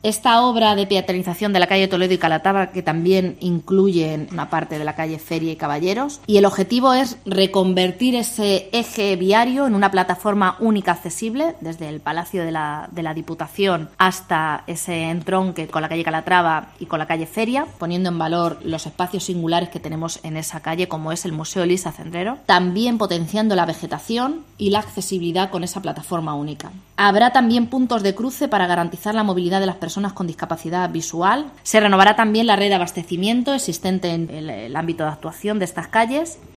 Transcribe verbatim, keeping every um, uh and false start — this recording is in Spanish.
Esta obra de peatonalización de la calle Toledo y Calatrava, que también incluye una parte de la calle Feria y Caballeros, y el objetivo es reconvertir ese eje viario en una plataforma única accesible desde el Palacio de la, de la Diputación hasta ese entronque con la calle Calatrava y con la calle Feria, poniendo en valor los espacios singulares que tenemos en esa calle, como es el Museo Elisa Cendrero, también potenciando la vegetación y la accesibilidad con esa plataforma única. Habrá también puntos de cruce para garantizar la movilidad de las personas personas con discapacidad visual. Se renovará también la red de abastecimiento existente en el, el ámbito de actuación de estas calles